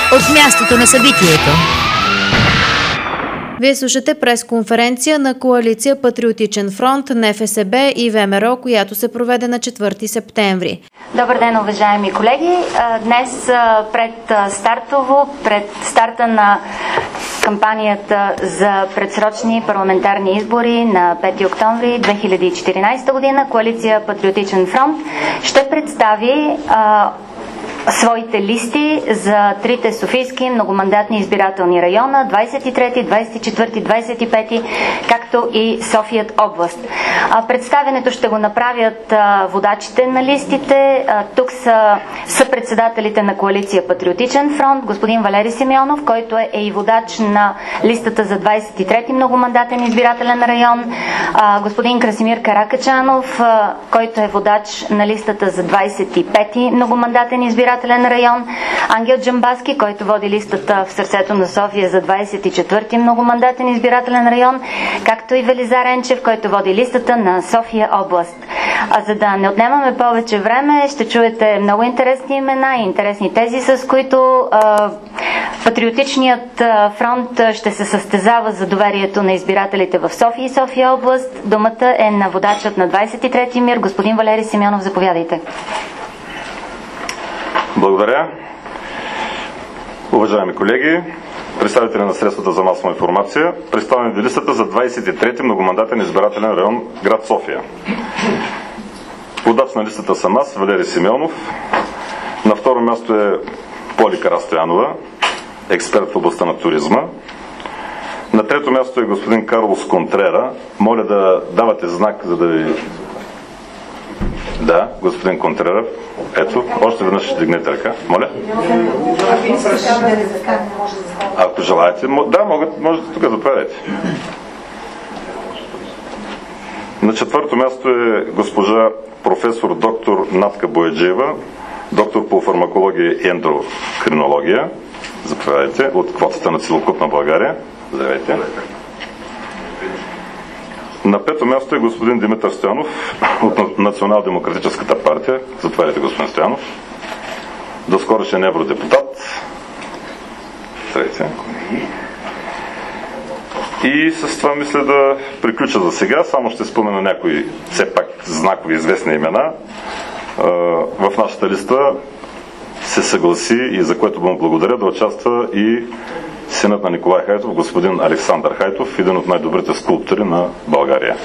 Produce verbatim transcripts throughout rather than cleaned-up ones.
от мястото на събитието. Вие слушате пресконференция на Коалиция Патриотичен фронт, НФСБ и ВМРО, която се проведе на четвърти септември. Добър ден, уважаеми колеги! Днес пред стартово, пред старта на кампанията за предсрочни парламентарни избори на пети октомври две хиляди и четиринадесета година, Коалиция Патриотичен фронт ще представи а, своите листи за трите софийски многомандатни избирателни района двадесет и трети, двадесет и четвърти, двадесет и пети, както и Софият област. Представянето ще го направят водачите на листите. Тук са съпредседателите на Коалиция Патриотичен фронт, господин Валери Симеонов, който е и водач на листата за двадесет и трети многомандатен избирателен район, господин Красимир Каракачанов, който е водач на листата за двадесет и пети многомандатен избирателен район, Ангел Джамбазки, който води листата в сърцето на София за двадесет и четвърти многомандатен избирателен район, както и Велизар Енчев, който води листата на София област. А за да не отнемаме повече време, ще чуете много интересни имена и интересни тези, с които а, Патриотичният фронт ще се състезава за доверието на избирателите в София и София област. Думата е на водачът на двадесет и трети МИР, господин Валери Симеонов. Заповядайте. Благодаря. Уважаеми колеги, представители на средствата за масова информация, представям ви листата за двадесет и трети многомандатен избирателен район град София. Водач на листата съм аз, Валери Симеонов. На второ място е Поли Карастоянова, експерт в областта на туризма. На трето място е господин Карлос Контрера. Моля да давате знак, за да ви... Да, господин Контрера. Ето, още веднъж ще дигнете ръка. Моля. Ако желаете, да, могат, можете тук да правите. На четвърто място е госпожа професор доктор Натка Бояджиева, доктор по фармакология и ендокринология. Заповядайте, от квотата на Целокупна България. Здравейте. На пето място е господин Димитър Стоянов от Национал-демократическата партия. Заповядайте, господин Стоянов. Доскорошен евродепутат. Здравейте. И с това мисля да приключа за сега. Само ще спомена някои все пак знакови известни имена. В нашата листа се съгласи и за което му благодаря да участва и синът на Николай Хайтов, господин Александър Хайтов, един от най-добрите скулптори на България.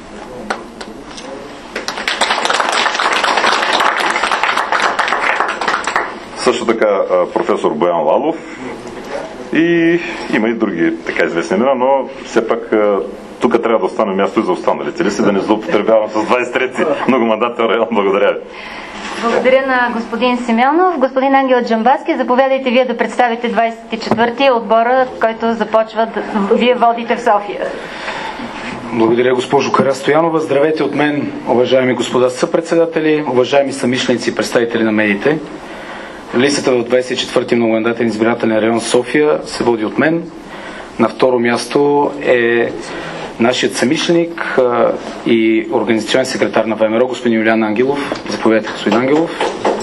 Също така професор Боян Лалов и има и други така известни имена, но все пак тук трябва да остане място и за останалите листи, да не злоупотребявам с двадесет и трети многомандатен район. Благодаря ви. Благодаря на господин Симеонов. Господин Ангел Джамбазки, заповядайте вие да представите двадесет и четвърти отбора, който започва да вие водите в София. Благодаря, госпожо Карастоянова. Здравейте от мен, уважаеми господа съпредседатели, уважаеми съмишленици и представители на медиите. Листата в двадесет и четвърти многомандатен избирателен район София се води от мен. На второ място е нашият съмишленик и организационен секретар на ВМРО, господин Юлиан Ангелов. Заповядайте, господин Ангелов.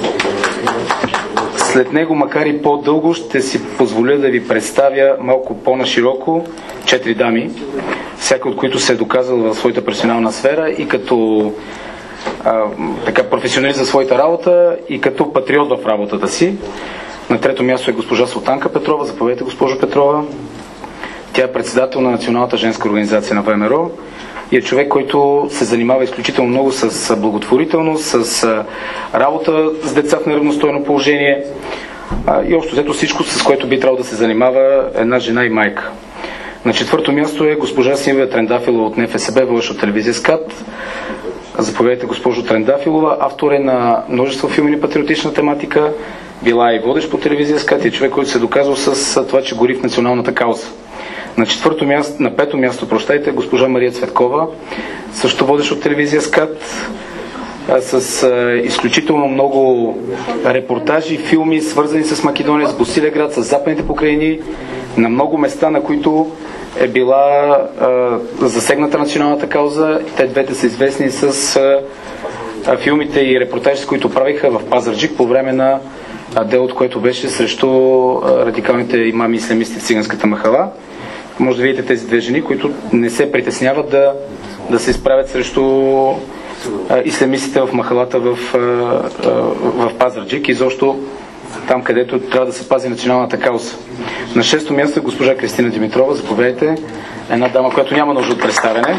След него, макар и по-дълго, ще си позволя да ви представя малко по-нашироко четири дами, всяка от които се е доказала в своята професионална сфера и като а, така професионалист за своята работа и като патриот в работата си. На трето място е госпожа Султанка Петрова. Заповядайте, госпожо Петрова. Тя е председател на Националната женска организация на ВМРО и е човек, който се занимава изключително много с благотворителност, с работа с деца в неравностойно положение и общо взето всичко, с което би трябвало да се занимава една жена и майка. На четвърто място е госпожа Симвия Трендафилова от НФСБ, водещ от телевизия СКАТ. Заповядайте, госпожо Трендафилова. Автор е на множество филми на патриотична тематика, била и водещ по телевизия СКАТ и е човек, който се е доказал с това, че гори в националната кауза. На четвърто място, на пето място, прощайте, госпожа Мария Цветкова, също водещ от телевизия СКАТ, с а, изключително много репортажи, филми, свързани с Македония, с Босилеград, с Западните покрайнини, на много места, на които е била а, засегната националната кауза. Те двете са известни с а, а, филмите и репортажи, с които правиха в Пазарджик по време на делото, което беше срещу радикалните имами ислямисти в циганската махала. Може да видите тези две жени, които не се притесняват да, да се изправят срещу ислямистите в махалата в, в Пазарджик и защо там, където трябва да се пази националната кауза. На шесто място е госпожа Кристина Димитрова. Заповядайте. Една дама, която няма нужда от представяне.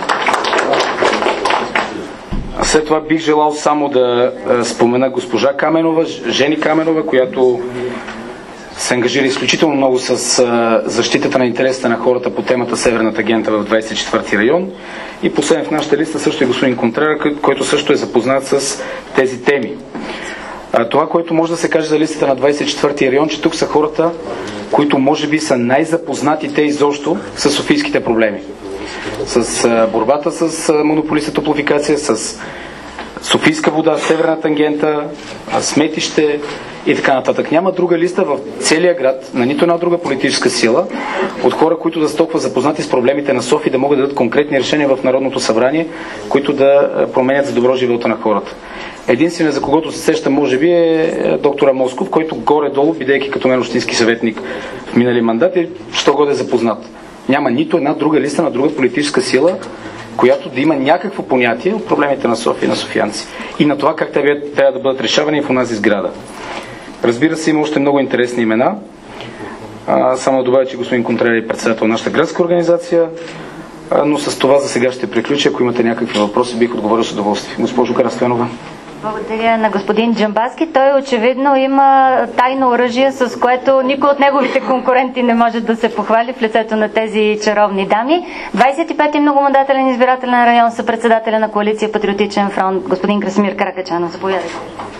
След това бих желал само да спомена госпожа Каменова, Жени Каменова, която се ангажира изключително много с защитата на интересите на хората по темата Северната агента в двадесет и четвърти район. И последен в нашата листа също е господин Контрера, който също е запознат с тези теми. Това, което може да се каже за листата на двадесет и четвърти район, че тук са хората, които може би са най-запознатите изобщо с софийските проблеми. С борбата с монополиста Топлофикация, с Софийска вода, Северна тангента, сметище и така нататък. Няма друга листа в целия град, на нито една друга политическа сила, от хора, които да са толкова запознати с проблемите на София, да могат да дадат конкретни решения в Народното събрание, които да променят за добро живота на хората. Единственият, за когото се сеща, може би, е доктора Москов, който горе-долу, бидейки като мен общински съветник в минали мандат, е що го да е запознат. Няма нито една друга листа на друга политическа сила, която да има някакво понятие от проблемите на София и на софиянци. И на това как те трябва да бъдат решавани в онази сграда. Разбира се, има още много интересни имена. А, само да добавя, че господин Контрера е председател на нашата градска организация, а, но с това за сега ще приключа. Ако имате някакви въпроси, бих отговорил с удоволствие. Госпожо Карастенова. Благодаря на господин Джамбазки. Той очевидно има тайно оръжие, с което никой от неговите конкуренти не може да се похвали в лицето на тези чаровни дами. двадесет и пети многомандателен избирателен район, съпредседателя на коалиция Патриотичен фронт, господин Красимир Каракачанов. Заповядайте.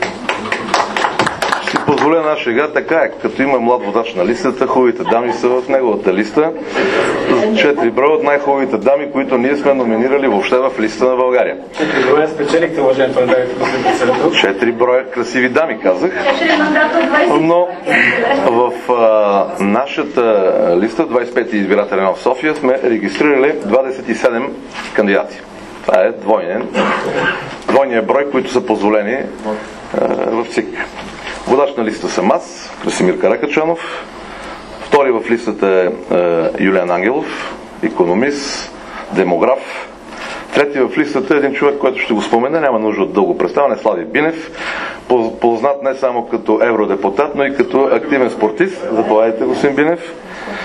Ще позволя една шега, така е, като има млад водач на листата, хубавите дами са в неговата листа. Четири броя от най-хубавите дами, които ние сме номинирали въобще в листата на България. Четири броя спечелихте, уважаемето на дайте, господин председател. Четири броя красиви дами, казах. Но в а, нашата листа, двадесет и пети избирателен в София, сме регистрирали двадесет и седем кандидати. Това е двойен, двойният брой, които са позволени а, в ЦИК. Водач на листа съм аз, Красимир Каракачанов. Втори в листата е, е Юлиан Ангелов, икономист, демограф. Трети в листата е един човек, който ще го спомена, няма нужда от дълго представяне, Слави Бинев, познат не само като евродепутат, но и като активен спортист. Заповядайте, господин Бинев.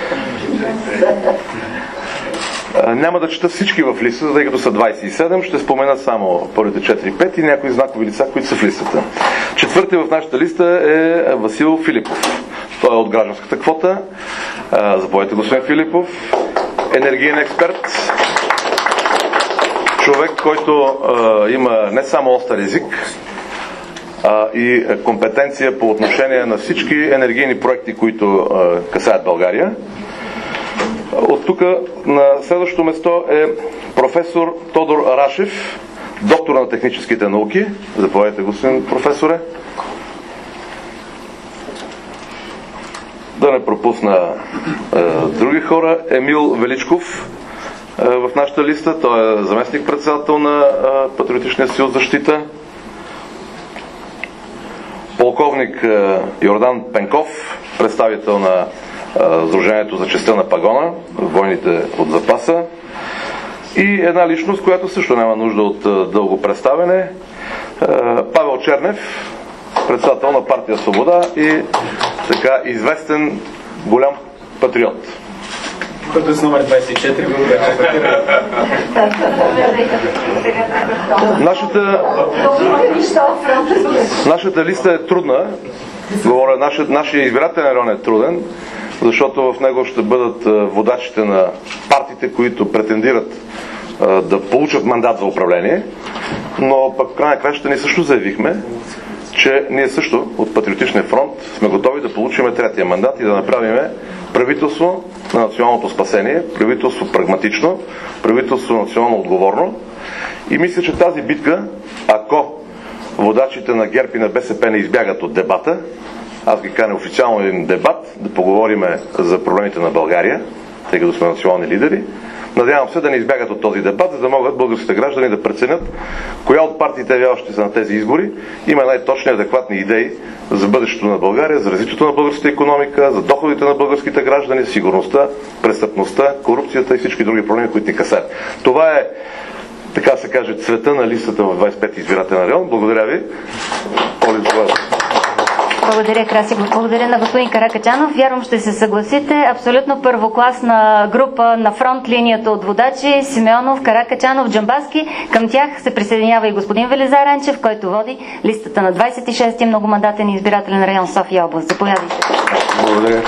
Няма да чета всички в листата, тъй като са двадесет и седем, ще спомена само първите четири-пет и някои знакови лица, които са в листата. Четвърти в нашата листа е Васил Филипов. Той е от гражданската квота. Заповядайте, господин Филипов. Енергиен експерт. Човек, който а, има не само остър език, а и компетенция по отношение на всички енергийни проекти, които а, касаят България. От тук на следващото место е професор Тодор Рашев, доктор на техническите науки. Заповядайте, господин професоре. Да не пропусна е, други хора. Емил Величков е, в нашата листа. Той е заместник-председател на е, Патриотичния съюз защита. Полковник е, Йордан Пенков, представител на Сдружението за честта на пагона, войните от запаса. И една личност, която също няма нужда от дълго представяне. Павел Чернев, председател на партия Свобода и така известен голям патриот. Който е с номер двадесет и четири, Нашата, нашата листа е трудна. Говоря, нашия, нашия избирателен район е труден, защото в него ще бъдат водачите на партиите, които претендират да получат мандат за управление. Но пък в край на кращата ние също заявихме, че ние също от Патриотичния фронт сме готови да получим третия мандат и да направим правителство на националното спасение, правителство прагматично, правителство национално отговорно. И мисля, че тази битка, ако водачите на ГЕРБ и на БСП не избягат от дебата, аз ги каня официално един дебат, да поговорим за проблемите на България, тъй като сме национални лидери. Надявам се да не избягат от този дебат, за да могат българските граждани да преценят коя от партиите явяващи са на тези избори има най-точни адекватни идеи за бъдещето на България, за развитието на българската икономика, за доходите на българските граждани, сигурността, престъпността, корупцията и всички други проблеми, които ни касаят. Това е, така се каже, цвета на листата в двадесет и пети избирателен район. Благодаря ви. Благодаря, Краси. Благодаря на господин Каракачанов. Вярвам, ще се съгласите. Абсолютно първокласна група на фронт линията от водачи Симеонов, Каракачанов, Джамбазки. Към тях се присъединява и господин Велизар Енчев, който води листата на двадесет и шести многомандатен избирателен район София област. Заповядайте. Благодаря.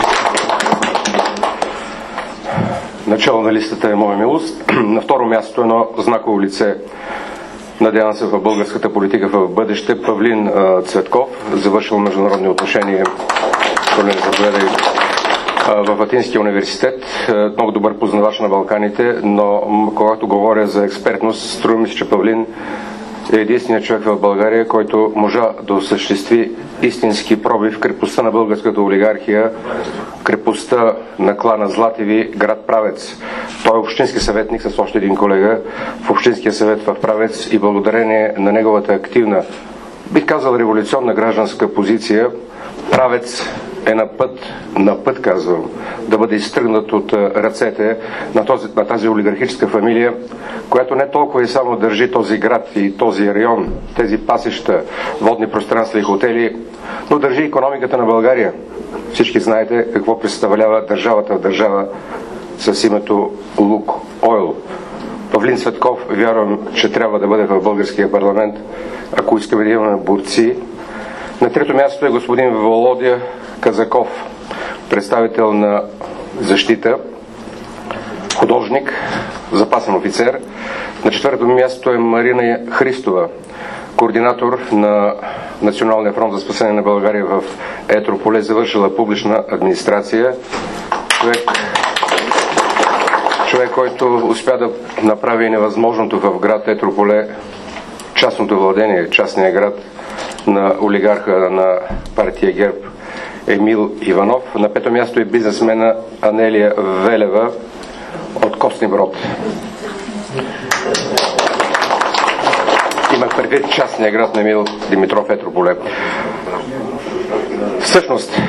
Начало на листата е моя милост. На второ място едно знаково лице, надявам се в българската политика в бъдеще, Павлин а, Цветков, завършил международни отношения в Атинския университет, много добър познавач на Балканите, но когато говоря за експертност, струва ми се, че Павлин е единственият човек в България, който можа да осъществи истински пробив в крепостта на българската олигархия, крепостта на клана Златеви, град Правец. Той е общински съветник с още един колега в Общинския съвет в Правец и благодарение на неговата активна, бих казал, революционна гражданска позиция, Правец е на път, на път казвам, да бъде изтръгнат от ръцете на, този, на тази олигархическа фамилия, която не толкова и само държи този град и този район, тези пасища, водни пространства и хотели, но държи икономиката на България. Всички знаете какво представлява държавата в държава с името Лукойл. Павлин Цветков, вярвам, че трябва да бъде в българския парламент, ако искаме да имаме борци. На трето място е господин Володя Казаков, представител на защита, художник, запасен офицер. На четвърто място е Марина Христова, координатор на Националния фронт за спасение на България в Етрополе, завършила публична администрация. Човек, човек, който успя да направи невъзможното в град Етрополе, частното владение, частния град на олигарха на партия ГЕРБ Емил Иванов. На пето място е бизнесмена Анелия Велева от Костни Брод. Имах предвид частния град на Емил Димитров Етрополе. Всъщност,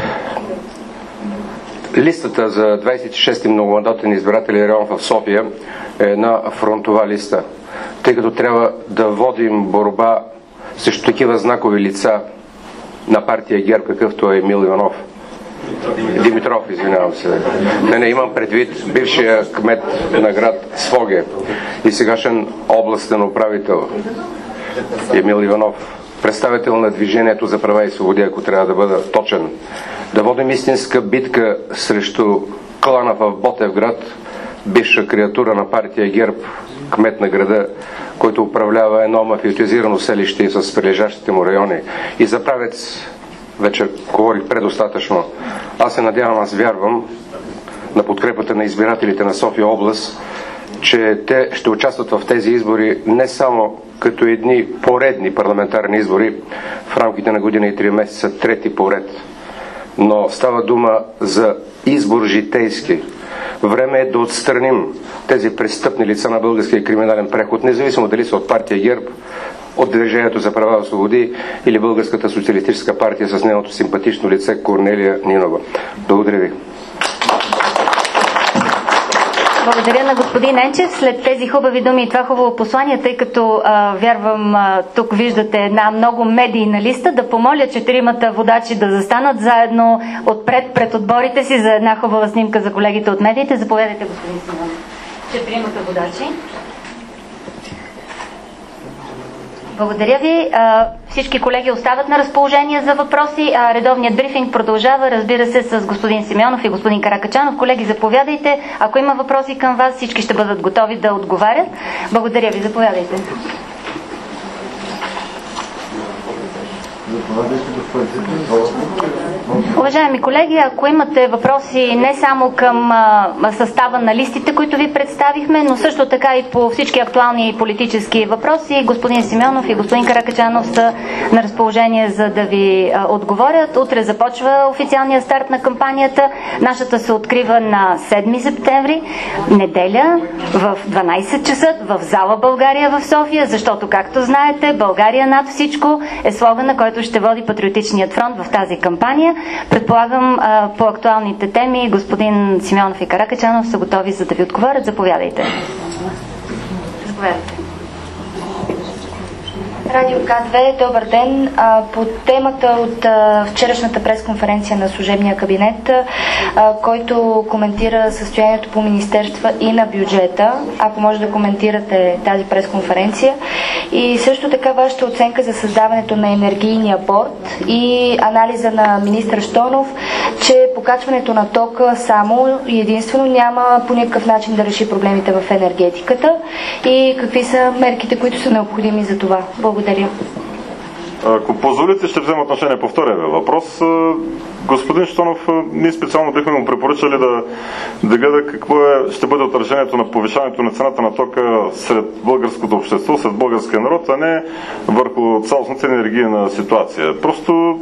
листата за двадесет и шести многомандатен избирателен район в София е една фронтова листа, тъй като трябва да водим борба срещу такива знакови лица на партия ГЕРБ, какъвто е Емил Иванов. Димитров, извинявам се. Не, не, имам предвид бившия кмет на град Своге и сегашен областен управител Емил Иванов, представител на Движението за права и свободи, ако трябва да бъда точен. Да водим истинска битка срещу клана в Ботевград, бивша креатура на партия ГЕРБ, кмет на града, който управлява едно мафиотизирано селище с прилежащите му райони. И за Правец вече говорих предостатъчно. Аз се надявам, аз вярвам на подкрепата на избирателите на София област, че те ще участват в тези избори не само като едни поредни парламентарни избори в рамките на година и три месеца, трети поред, но става дума за избор житейски. Време е да отстраним тези престъпни лица на българския криминален преход, независимо дали са от партия ГЕРБ, от Движението за права и свободи или Българската социалистическа партия с нейното симпатично лице Корнелия Нинова. Благодаря ви. Благодаря на господин Енчев. След тези хубави думи и това хубаво послание, тъй като а, вярвам, а, тук виждате една много медийна листа, да помоля четиримата водачи да застанат заедно отпред пред отборите си за една хубава снимка за колегите от медиите. Заповядайте, господин Симеон. Четиримата водачи. Благодаря ви. Всички колеги остават на разположение за въпроси. Редовният брифинг продължава, разбира се, с господин Симеонов и господин Каракачанов. Колеги, заповядайте. Ако има въпроси към вас, всички ще бъдат готови да отговарят. Благодаря ви. Заповядайте. Заповядайте, господин Симеонов. Уважаеми колеги, ако имате въпроси не само към а, състава на листите, които ви представихме, но също така и по всички актуални политически въпроси, господин Симеонов и господин Каракачанов са на разположение, за да ви а, отговорят. Утре започва официалния старт на кампанията. Нашата се открива на седми септември, неделя, в дванайсет часа в зала България в София, защото, както знаете, България над всичко е слогана, който ще води Патриотичният фронт в тази кампания. Предполагам, по актуалните теми господин Симеонов и Каракачанов са готови, за да ви отговорят. Заповядайте. Заповядайте. Радио К две, добър ден. По темата от вчерашната пресконференция на служебния кабинет, който коментира състоянието по министерства и на бюджета, ако може да коментирате тази пресконференция, и също така вашата оценка за създаването на енергийния борд и анализа на министър Щонов, че покачването на тока само и единствено няма по никакъв начин да реши проблемите в енергетиката и какви са мерките, които са необходими за това. Благодаря. Ако позволите, ще взема отношение по втория въпрос. Господин Щонов, ние специално бихме му препоръчали да, да гледа какво е, ще бъде отражението на повишаването на цената на тока сред българското общество, сред българския народ, а не върху цялостната енергийна ситуация. Просто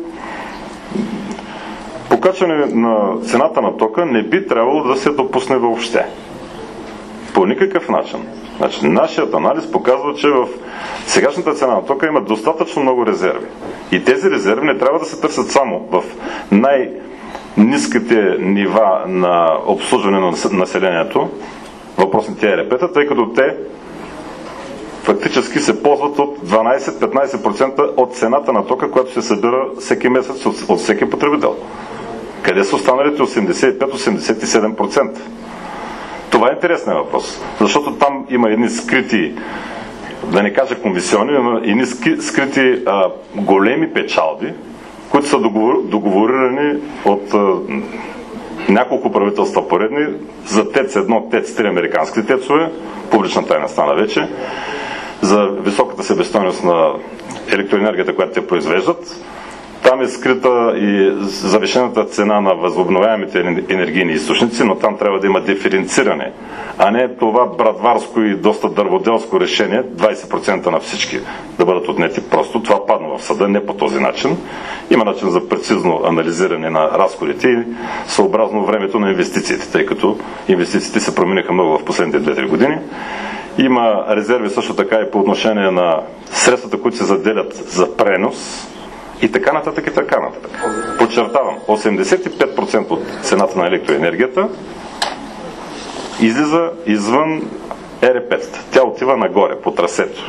покачване на цената на тока не би трябвало да се допусне въобще. По никакъв начин. Значи, нашият анализ показва, че в сегашната цена на тока има достатъчно много резерви. И тези резерви не трябва да се търсят само в най-ниските нива на обслужване на населението, въпросните Е Р П-та, тъй като те фактически се ползват от дванайсет до петнайсет процента от цената на тока, която се събира всеки месец от, от всеки потребител. Къде са останалите осемдесет и пет до осемдесет и седем процента? Това е интересният въпрос, защото там има едни скрити, да не кажа комисиони, но едни скрити а, големи печалби, които са договор, договорирани от а, няколко правителства поредни за ТЕЦ едно, ТЕЦ три американски тецове, публична тайна стана вече, за високата себестойност на електроенергията, която те произвеждат. Там е скрита и завишената цена на възобновяемите енергийни източници, но там трябва да има диференциране, а не това брадварско и доста дърводелско решение двайсет процента на всички да бъдат отнети. Просто това падна в съда не по този начин. Има начин за прецизно анализиране на разходите и съобразно времето на инвестициите, тъй като инвестициите се промениха много в последните две-три години. Има резерви също така и по отношение на средствата, които се заделят за пренос, и така нататък, и така нататък. Подчертавам, осемдесет и пет процента от цената на електроенергията излиза извън Е Р П-тата. Тя отива нагоре, по трасето.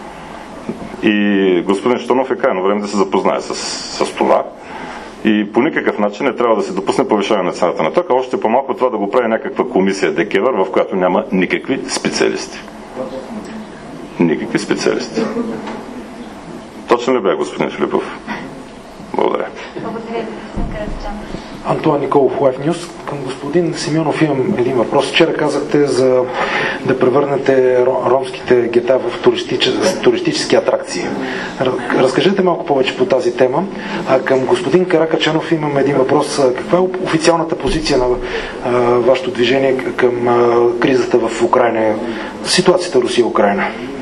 И господин Щонов е крайно време да се запознае с, с това. И по никакъв начин не трябва да се допусне повишаване на цената на тока, още по-малко това да го прави някаква комисия ДКЕВР, в която няма никакви специалисти. Никакви специалисти. Точно ли бе, господин Филипов? Благодаря. Благодаря. Антуан Николов, Лайф Нюз. Към господин Симеонов имам един въпрос. Вчера казахте за да превърнете ромските гета в туристически, туристически атракции. Разкажете малко повече по тази тема. А към господин Каракачанов имам един въпрос. Каква е официалната позиция на а, вашето движение към а, кризата в Украйна, ситуацията Русия-Украйна?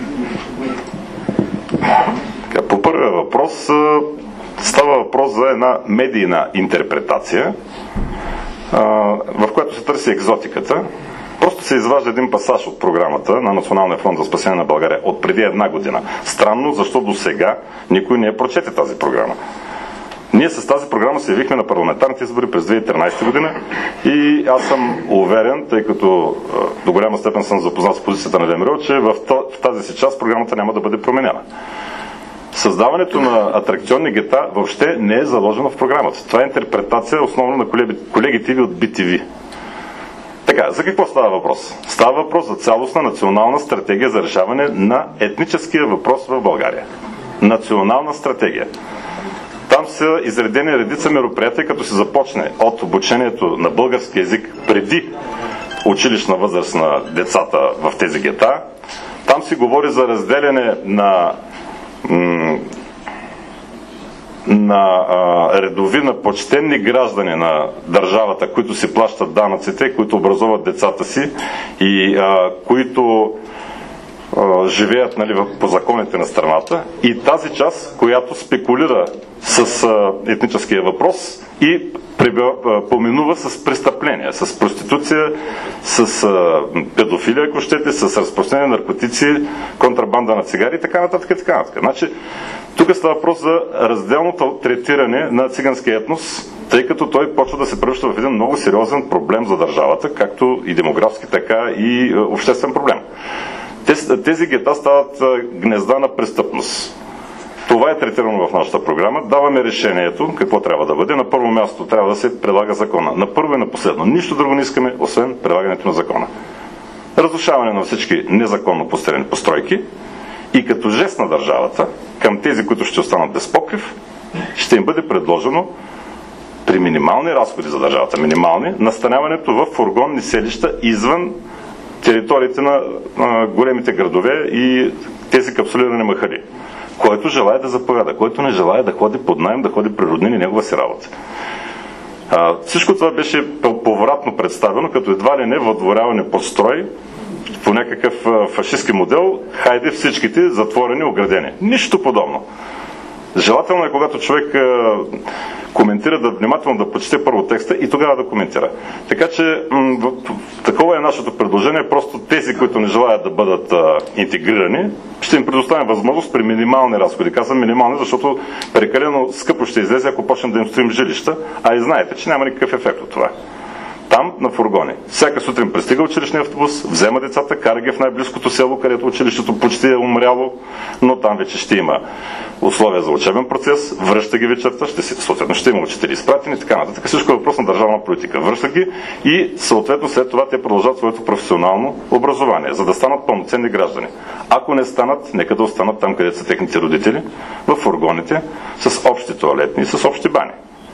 По първия въпрос става въпрос за една медийна интерпретация, в която се търси екзотиката. Просто се изважда един пасаж от програмата на Националния фронт за спасение на България от преди една година. Странно, защото до сега никой не е прочете тази програма. Ние с тази програма се явихме на парламентарните избори през две хиляди и тринайсета година и аз съм уверен, тъй като до голяма степен съм запознат с позицията на ВМРО, че в тази си част програмата няма да бъде променена. Създаването на атракционни гета въобще не е заложено в програмата. Това е интерпретация основно на колегите ви от Би Ти Ви. Така, за какво става въпрос? Става въпрос за цялостна национална стратегия за решаване на етническия въпрос в България. Национална стратегия. Там са изредени редица мероприятия, като се започне от обучението на български език преди училищна възраст на децата в тези гета. Там се говори за разделяне на на а, редови, на почтенни граждани на държавата, които си плащат данъците, които образуват децата си и а, които а, живеят, нали, по законите на страната, и тази част, която спекулира с а, етническия въпрос и поминува с престъпления, с проституция, с а, педофилия, ако щете, с разпространение на наркотици, контрабанда на цигари и така нататък. И така нататък. Значи, тук става въпрос за разделното третиране на циганския етнос, тъй като той почва да се превръща в един много сериозен проблем за държавата, както и демографски, така и обществен проблем. Тези гета стават гнезда на престъпност. Това е третирано в нашата програма. Даваме решението, какво трябва да бъде. На първо място трябва да се прилага закона. На първо и на последно. Нищо друго не искаме, освен прилагането на закона. Разрушаване на всички незаконно построени постройки и като жест на държавата към тези, които ще останат без покрив, ще им бъде предложено при минимални разходи за държавата, минимални, настаняването в фургонни селища извън териториите на а, големите градове и тези капсулирани махали. Който желая да заповяда, който не желая да ходи под наем, да ходи при роднини, негова си работа. А, всичко това беше повратно представено, като едва ли не въдворяване под строй по някакъв фашистски модел, хайде всичките затворени, оградени. Нищо подобно. Желателно е, когато човек а, коментира, да внимателно да прочете първо текста и тогава да коментира. Така че м- такова е нашето предложение. Просто тези, които не желаят да бъдат а, интегрирани, ще им предоставим възможност при минимални разходи. Казвам минимални, защото прекалено скъпо ще излезе, ако почнем да им строим жилища, а и знаете, че няма никакъв ефект от това. Там, на фургони. Всяка сутрин пристига училищния автобус, взема децата, кара ги в най-близкото село, където училището почти е умряло, но там вече ще има условия за учебен процес, връща ги вечерта, ще си, съответно ще има учители изпратени и така нататък. Всичко е въпрос на държавна политика. Връща ги и съответно след това те продължат своето професионално образование, за да станат пълноценни граждани. Ако не станат, нека да останат там, където са техните родители, в фургоните, с общи тоалетни и с общи бани.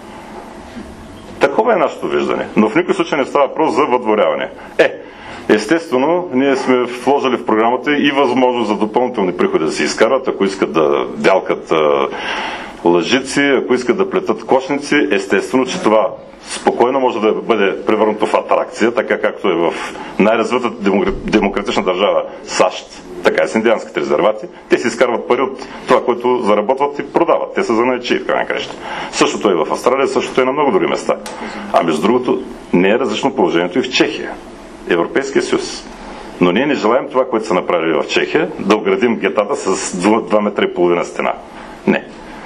Такова е нашето виждане. Но в никой случай не става въпрос за въдворяване. Е, естествено, ние сме вложили в програмата и възможност за допълнителни приходи да се изкарат, ако искат да дялкат а, лъжици, ако искат да плетат кошници. Естествено, че това спокойно може да бъде превърнато в атракция, така както е в най-развитата демократична държава САЩ, така и с индианските резервати. Те си изкарват пари от това, което заработват и продават. Те са занаятчии в крайна краща. Същото е в Австралия, същото е на много други места. А между другото, не е различно положението и в Чехия, Европейския съюз. Но ние не желаем това, което са направили в Чехия, да оградим гетата с два метра и половина стена. Не.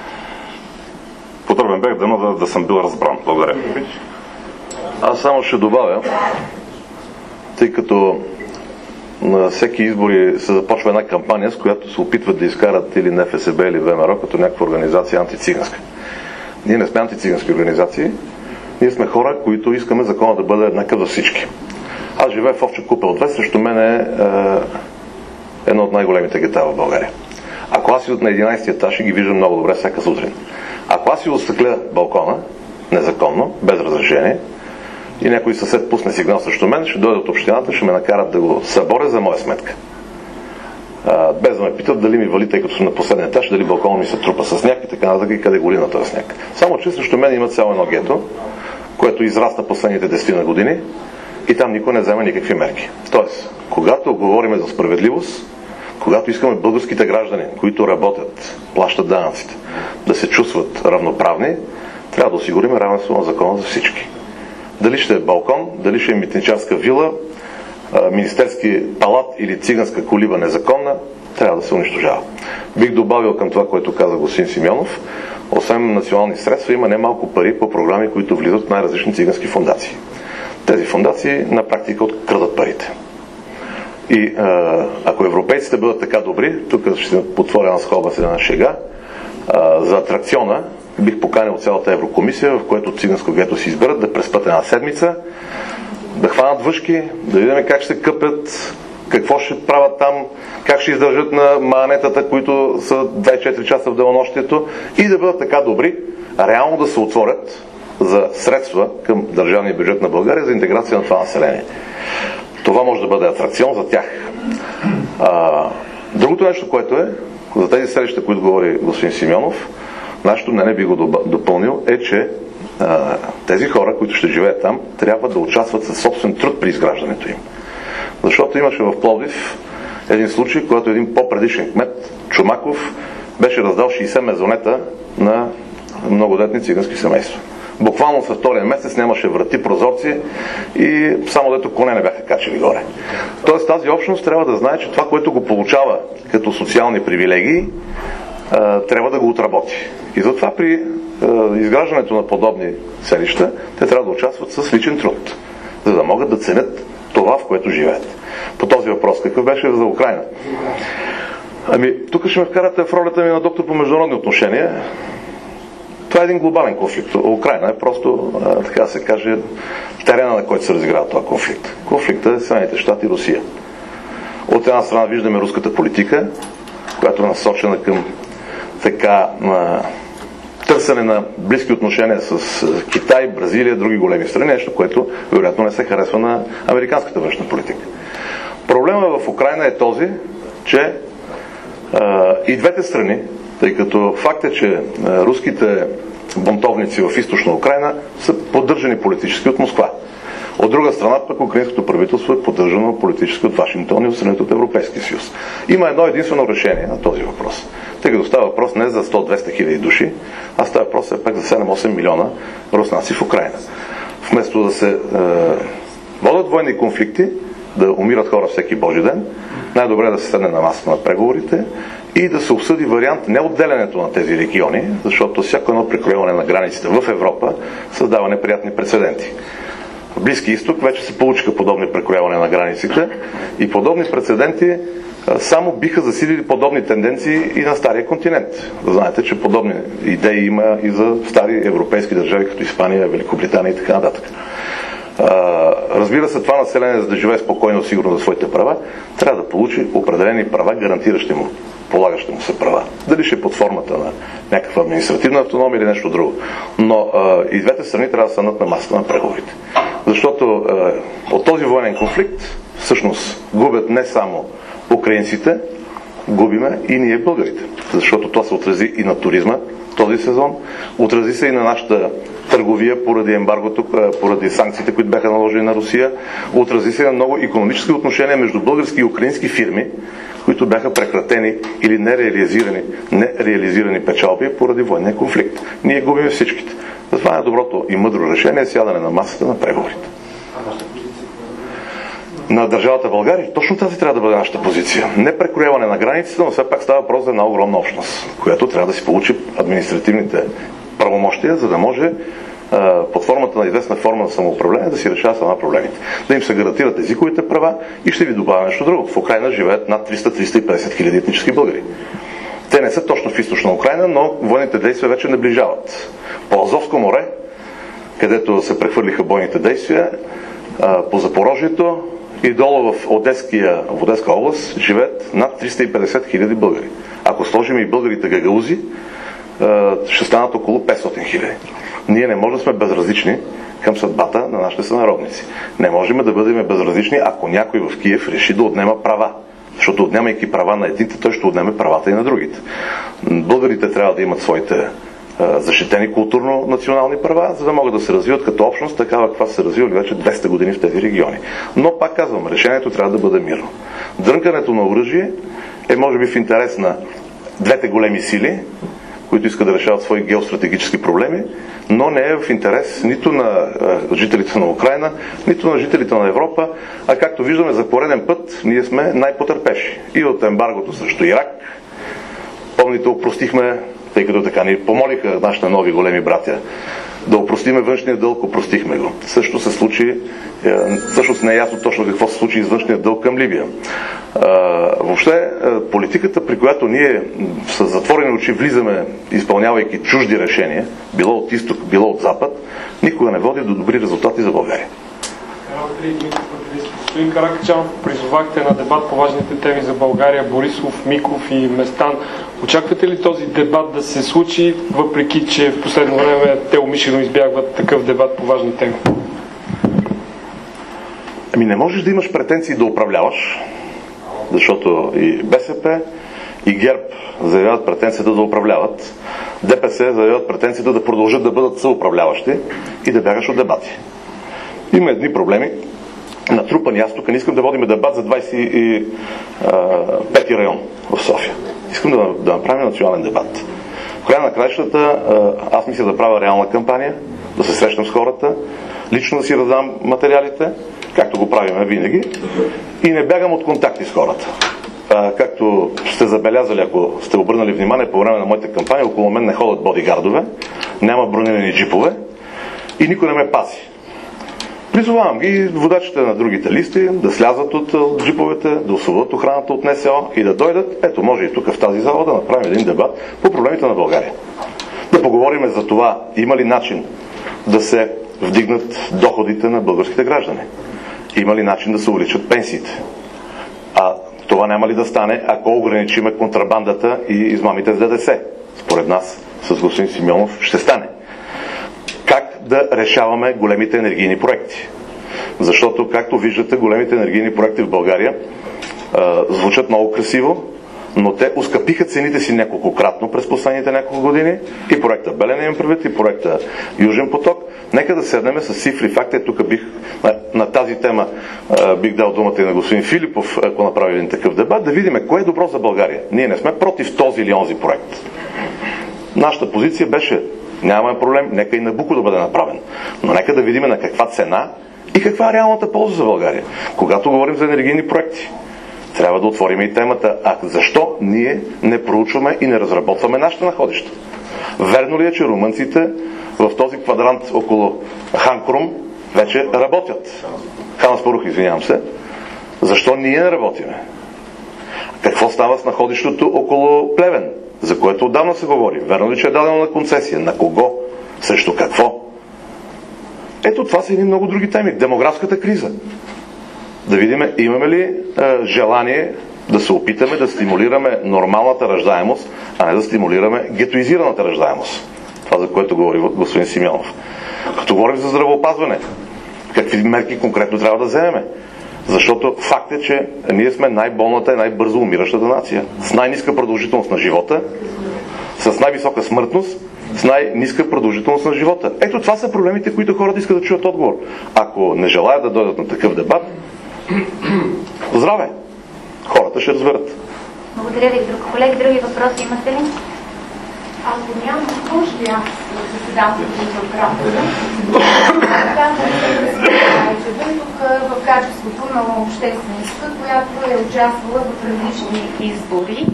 Подробен бях, дано да, да съм бил разбран. Благодаря. Аз само ще добавя, тъй като на всеки избори се започва една кампания, с която се опитват да изкарат или НФСБ, или ВМРО, като някаква организация антициганска. Ние не сме антицигански организации, ние сме хора, които искаме закона да бъде еднакъв за всички. Аз живея в Овча купел две, срещу мен е, е едно от най-големите гета в България. Ако аз си от на единайсети етаж и ги виждам много добре всяка сутрин. Ако аз си отстъкля балкона, незаконно, без разрешение, и някой съсед пусне сигнал срещу мен, ще дойдат от общината, ще ме накарат да го съборя за моя сметка. А, без да ме питат дали ми вали, тъй като съм на последния етаж, дали балкона ми се трупа с сняг и така нататък и къде гори на този сняг. Само че срещу мен има цяло едно гето, което израста последните десетина години и там никой не взема никакви мерки. Тоест, когато говорим за справедливост, когато искаме българските граждани, които работят, плащат данъците, да се чувстват равноправни, трябва да осигурим равенство на закона за всички. Дали ще е балкон, дали ще е митническа вила, министерски палат или циганска колиба незаконна, трябва да се унищожава. Бих добавил към това, което каза господин Симеонов, освен национални средства, има немалко пари по програми, които влизат в най-различни цигански фондации. Тези фондации на практика открадат парите. И а, ако европейците бъдат така добри, тук ще потворя на скоба с една шега, а, за атракциона бих поканил цялата Еврокомисия, в което циганско гето си изберат, да преспат една седмица, да хванат въшки, да видим как ще къпят, какво ще правят там, как ще издържат на манетата, които са двайсет и четири часа в денонощието, и да бъдат така добри, реално да се отворят за средства към държавния бюджет на България за интеграция на това население. Това може да бъде атракцион за тях. А, другото нещо, което е, за тези среща, които говори господин Симеонов, нашето мнение би го допълнил, е, че а, тези хора, които ще живеят там, трябва да участват със собствен труд при изграждането им. Защото имаше в Пловдив един случай, когато един по-предишен кмет, Чомаков, беше раздал шейсет мезонета на многодетни цигански семейства. Буквално със втория месец нямаше врати, прозорци и само дето коне не бяха качили горе. Тоест тази общност трябва да знае, че това, което го получава като социални привилегии, трябва да го отработи. И затова при изграждането на подобни селища, те трябва да участват с личен труд, за да могат да ценят това, в което живеят. По този въпрос, какъв беше за Украйна? Ами, тук ще ме вкарате в ролята ми на доктор по международни отношения. Това е един глобален конфликт. Украйна е просто, така да се каже, терена, на който се разиграва този конфликт. Конфликтът е Съединените щати и Русия. От една страна виждаме руската политика, която е насочена към така на търсене на близки отношения с Китай, Бразилия, други големи страни, нещо, което вероятно не се харесва на американската външна политика. Проблема в Украйна е този, че а, и двете страни, тъй като факт е, че а, руските бунтовници в източна Украйна са поддържани политически от Москва. От друга страна, пък украинското правителство е поддържано политически от Вашингтон и от страните от Европейския съюз. Има едно единствено решение на този въпрос. Тъй като става въпрос не за сто-двеста хиляди души, а става въпрос е пак за седем-осем милиона руснаци в Украйна. Вместо да се е, водят военни конфликти, да умират хора всеки Божи ден, най-добре е да се седне на масата на преговорите и да се обсъди вариант не отделянето на тези региони, защото всяко едно прекрояване на границите в Европа създава неприятни прецеденти. В Близкия изток вече се получиха подобни прекрояване на границите и подобни прецеденти само биха засилили подобни тенденции и на Стария континент. Да знаете, че подобни идеи има и за стари европейски държави, като Испания, Великобритания и така нататък. Разбира се, това население, за да живее спокойно, сигурно за своите права, трябва да получи определени права, гарантиращи му, полагащи му се права. Дали ще е под формата на някаква административна автономия или нещо друго. Но а, и двете страни трябва да станат на масата на преговорите. Защото а, от този военен конфликт всъщност губят не само украинците, губиме и ние българите. Защото това се отрази и на туризма този сезон, отрази се и на нашата търговия поради ембаргото, поради санкциите, които бяха наложени на Русия, отрази се на много икономически отношения между български и украински фирми, които бяха прекратени или нереализирани, нереализирани печалби поради военния конфликт. Ние губим всичките. Това е доброто и мъдро решение, сядане на масата на преговорите. На държавата България точно тази трябва да бъде нашата позиция. Не прекрояване на границите, но все пак става въпрос за една огромна общност, която трябва да си получи административните правомощия, за да може под формата на известна форма на самоуправление да си решава сама проблемите. Да им се гарантират езиковите права и ще ви добавя нещо друго. В Украйна живеят над триста до триста и петдесет хиляди етнически българи. Те не са точно в източна Украйна, но военните действия вече наближават. По Азовско море, където се прехвърлиха бойните действия, по Запорожието и долу в, Одеския, в Одеска област живеят над триста и петдесет хиляди българи. Ако сложим и българите гагаузи, ще станат около петстотин хиляди. Ние не можем да сме безразлични към съдбата на нашите сънародници. Не можем да бъдем безразлични, ако някой в Киев реши да отнема права. Защото отнемайки права на едните, той ще отнеме правата и на другите. Българите трябва да имат своите защитени културно-национални права, за да могат да се развиват като общност, такава каква се развивали вече двеста години в тези региони. Но пак казвам, решението трябва да бъде мирно. Дрънкането на оръжие е може би в интерес на двете големи сили, които искат да решават свои геостратегически проблеми, но не е в интерес нито на жителите на Украйна, нито на жителите на Европа, а както виждаме за пореден път, ние сме най-потърпеши. И от ембаргото срещу Ирак, помните, опростихме, тъй като така ни помолиха нашите нови големи братя да опростиме външния дълг, опростихме го. Също се случи, всъщност не е ясно точно какво се случи с външния дълг към Либия. Въобще, политиката, при която ние с затворени очи влизаме, изпълнявайки чужди решения, било от изток, било от запад, никога не води до добри резултати за България. Господин Каракачанов, призовахте на дебат по важните теми за България, Борисов, Миков и Местан. Очаквате ли този дебат да се случи, въпреки че в последно време те умишлено избягват такъв дебат по важни теми? Ами не можеш да имаш претенции да управляваш, защото и БСП, и ГЕРБ заявяват претенцията да управляват, ДПС заявяват претенцията да продължат да бъдат съуправляващи и да бягаш от дебати. Има едни проблеми, натрупани. Аз тук не искам да водим дебат за двадесет и пети район в София. Искам да, да направим национален дебат. В края на краищата аз мисля да правя реална кампания, да се срещам с хората, лично да си раздам материалите, както го правим винаги, и не бягам от контакти с хората. А, както сте забелязали, ако сте обърнали внимание по време на моите кампании, около мен не ходят бодигардове, няма бронирани джипове и никой не ме пази. Призовавам ги водачите на другите листи да слязат от, от джиповете, да освободят охраната от НСО и да дойдат, ето може и тук в тази зала да направим един дебат по проблемите на България. Да поговорим за това, има ли начин да се вдигнат доходите на българските граждани. Има ли начин да се увеличат пенсиите? А това няма ли да стане, ако ограничиме контрабандата и измамите с ДДС? Според нас, с господин Симеонов, ще стане. Как да решаваме големите енергийни проекти? Защото, както виждате, големите енергийни проекти в България а, звучат много красиво, но те ускъпиха цените си няколкократно през последните няколко години. И проекта Белене им предвид, и проекта Южен поток. Нека да седнем с цифри. Факт е, тук бих на, на тази тема а, бих дал думата и на господин Филипов, ако направи един такъв дебат, да видим кое е добро за България. Ние не сме против този или онзи проект. Нашата позиция беше: нямаме проблем, нека и Набуко да бъде направен. Но нека да видим на каква цена и каква е реалната полза за България. Когато говорим за енергийни проекти, трябва да отворим и темата: а защо ние не проучваме и не разработваме нашите находища? Верно ли е, че румънците в този квадрант около Хан-Крум вече работят? Хан Аспарух, извинявам се. Защо ние не работиме? Какво става с находището около Плевен, за което отдавна се говори? Верно ли, че е дадено на концесия? На кого? Срещу какво? Ето, това са едни много други теми. Демографската криза. Да видим, имаме ли е, желание да се опитаме да стимулираме нормалната раждаемост, а не да стимулираме гетоизираната раждаемост. Това, за което говори господин Симеонов. Като говорим за здравеопазване, какви мерки конкретно трябва да вземем? Защото факт е, че ние сме най-болната и най-бързо умиращата нация. С най-ниска продължителност на живота, с най-висока смъртност, с най-ниска продължителност на живота. Ето, това са проблемите, които хората искат да чуят отговор. Ако не желаят да дойдат на такъв дебат, здраве! Хората ще разберат. Благодаря ви. Друг колеги, други въпроси имате ли? Ако няма, може ли аз да се дам за въпроса? Вие тук в качеството на общественичка, която е участвала в различни избори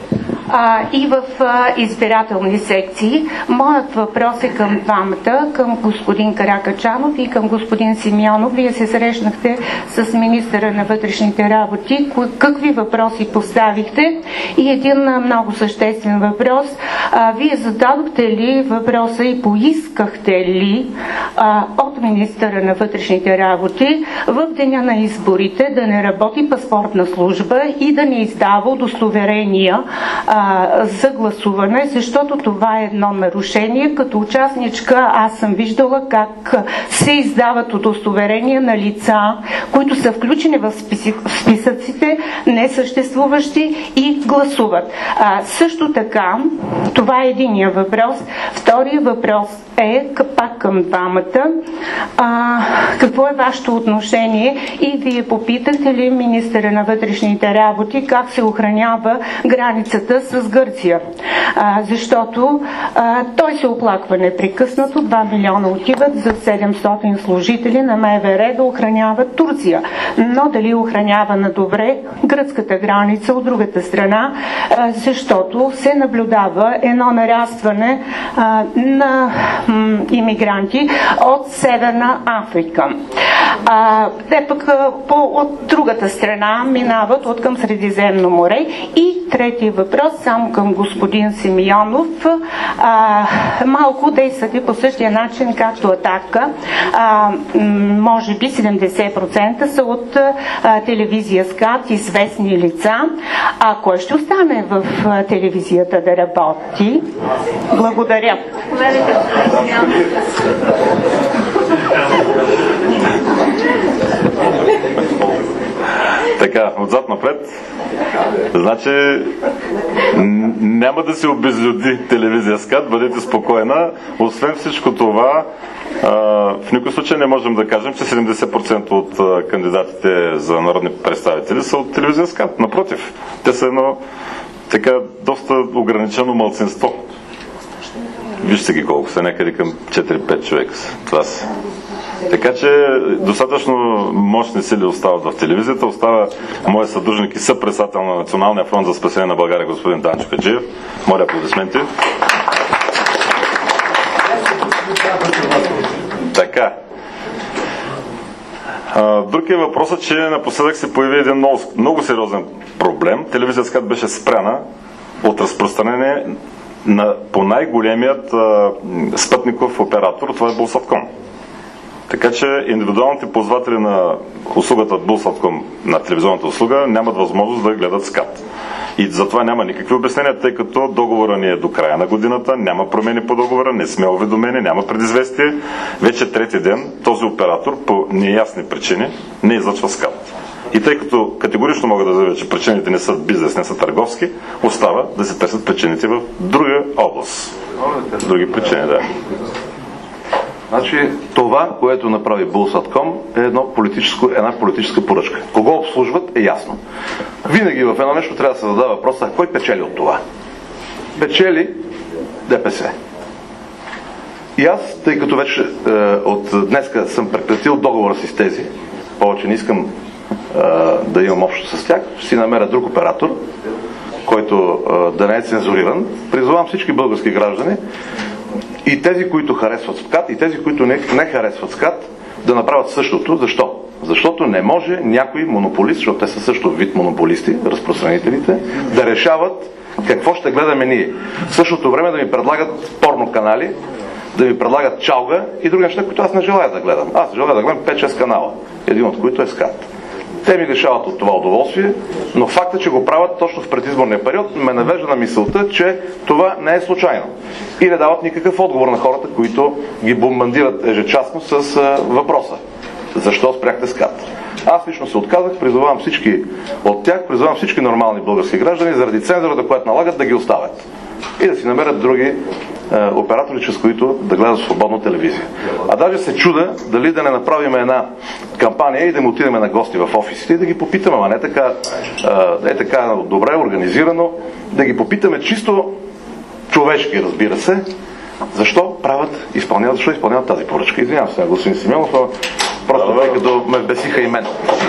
а, и в а, избирателни секции. Моят въпрос е към двамата, към господин Каракачанов и към господин Симеонов. Вие се срещнахте с министъра на вътрешните работи. Какви въпроси поставихте? И един а, много съществен въпрос. А, вие зададохте ли въпроса и поискахте ли а, от министъра на вътрешните работи в деня на изборите да не работи паспортна служба и да не издава удостоверения а, за гласуване, защото това е едно нарушение. Като участничка аз съм виждала как се издават удостоверения на лица, които са включени в списъците, несъществуващи, и гласуват. А, също така, това е единия въпрос. Втория въпрос е пак към двамата. А, какво е вашето отношение? И вие попитахте ли министъра на вътрешните работи как се охранява границата с Гърция? А, защото а, той се оплаква непрекъснато. два милиона отиват за седемстотин служители на МВР да охраняват Турция. Но дали охранява на добре гръцката граница от другата страна, а, защото се наблюдава едно нарастване а, на м, имигранти от Северна Африка. А, те пък по, от другата страна минават от към Средиземно море. И третия въпрос, само към господин Симеонов. А, малко действате по същия начин, както Атака. А, може би седемдесет процента са от а, телевизия СКАТ, известни лица. А кой ще остане в а, телевизията да работи? Благодаря. Така, Така, отзад напред. Значи, няма да се обезлюди телевизия СКАТ, бъдете спокойна. Освен всичко това, в никой случай не можем да кажем, че седемдесет процента от кандидатите за народни представители са от телевизия СКАТ. Напротив, те са едно така доста ограничено малцинство. Вижте ги колко са, някъде към четири-пет човека. Това са. Така че достатъчно мощни сили остават в телевизията. Остава моят съдружник и съпредседател на Националния фронт за спасение на България, господин Данчо Хаджиев. Моля, аплодисменти. Така. Друг е въпросът, че напоследък се появи един много, много сериозен проблем. Телевизия СКАТ беше спряна от разпространение на, по най-големият а, спътников оператор, това е Булсатком. Така че индивидуалните ползватели на услугата Булсатком, на телевизионната услуга, нямат възможност да гледат СКАТ. И затова няма никакви обяснения, тъй като договора ни е до края на годината, няма промени по договора, не сме уведомени, няма предизвестие. Вече трети ден този оператор по неясни причини не излъчва СКАТ. И тъй като категорично мога да заявя, че причините не са бизнес, не са търговски, остава да се търсят причините в друга област. Други причини, да. Значи това, което направи Булсатком, е едно политическо, една политическа поръчка. Кого обслужват е ясно. Винаги в едно нещо трябва да се задава въпроса, кой печели от това? Печели ДПС. И аз, тъй като вече е, от днеска съм прекратил договора си с тези, повече не искам е, да имам общо с тях, ще си намеря друг оператор, който е, да не е цензуриран. Призовавам всички български граждани и тези, които харесват СКАТ, и тези, които не, не харесват СКАТ, да направят същото. Защо? Защото не може някой монополист, защото те са също вид монополисти, разпространителите, да решават какво ще гледаме ние. В същото време да ми предлагат порно канали, да ми предлагат чалга и други неща, които аз не желая да гледам. Аз желая да гледам пет-шест канала, един от които е СКАТ. Те ми лишават от това удоволствие, но факта, че го правят точно в предизборния период, ме навежда на мисълта, че това не е случайно. И не дават никакъв отговор на хората, които ги бомбандират ежечасно с а, въпроса. Защо спряхте СКАТ? Аз лично се отказах, призовавам всички от тях, призовавам всички нормални български граждани, заради цензурата, която налагат, да ги оставят. И да си намерят други е, оператори, чрез които да гледат свободно телевизия. А даже се чуда дали да не направим една кампания и да му отидем на гости в офисите и да ги попитаме, а не така, е, е така добре организирано, да ги попитаме чисто човешки, разбира се, защо правят, изпълняват, защо изпълняват тази поръчка. Извинявам се, господин Симеонов, но просто тъй като ме бесиха и мен.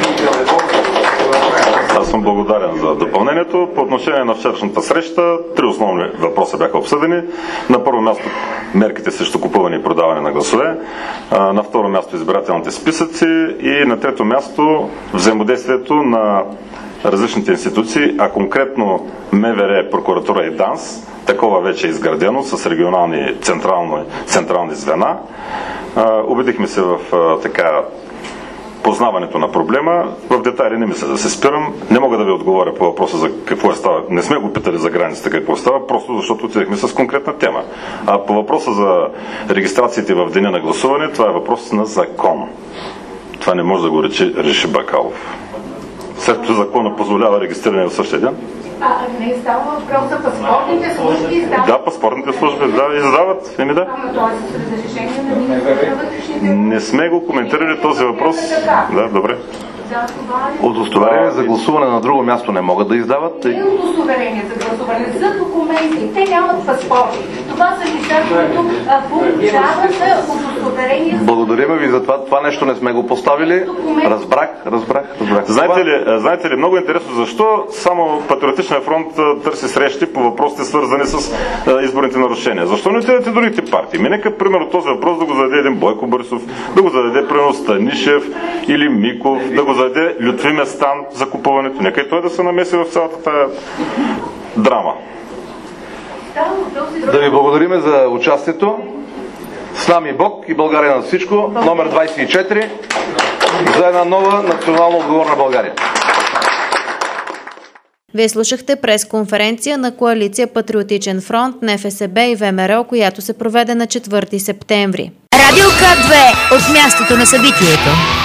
Аз съм благодарен за допълнението. По отношение на вчерашната среща, три основни въпроса бяха обсъдени. На първо място мерките срещу купуване и продаване на гласове, на второ място избирателните списъци и на трето място взаимодействието на различните институции, а конкретно МВР, прокуратура и ДАНС. Такова вече е изградено с регионални централни, централни звена. Убедихме се в така познаването на проблема. В детайли не мисля да се спирам. Не мога да ви отговоря по въпроса за какво е става. Не сме го питали за границата какво става, просто защото отидехме с конкретна тема. А по въпроса за регистрациите в деня на гласуване, това е въпрос на закон. Това не може да го реши, реши Бакалов. След като закона позволява регистриране в същия ден. А, не става въпрос за паспортните служби? Издават... Да, паспортните служби, да, издават. Еми да. Ама това е с разрешение на министъра на вътрешните... Не сме го коментирали този въпрос. Да, добре. Удостоверение за гласуване на друго място не могат да издават. Не удостоверение за гласуване, за документи. Те нямат паспорти. Това са лица, които получават удостоверение. Благодарим ви за това. Това нещо не сме го поставили. Разбрах, разбрах, разбрах. Знаете ли, знаете ли, много интересно защо само Патриотичния фронт търси срещи по въпросите, свързани с изборните нарушения. Защо не отидете другите партии? Ми нека, примерно, този въпрос да го зададе един Бойко Борисов, да го зададе, примерно, Станишев или Миков, да го зададе Лютви Местан за купуването. Нека и той да се намеси в цялата тая драма. Да ви благодариме за участието. С нами Бог и България на всичко. Номер двадесет и четири за една нова национално отговорна България. Вие слушахте пресконференция на Коалиция Патриотичен фронт, НФСБ и ВМРО, която се проведе на четвърти септември. Радио К две от мястото на събитието.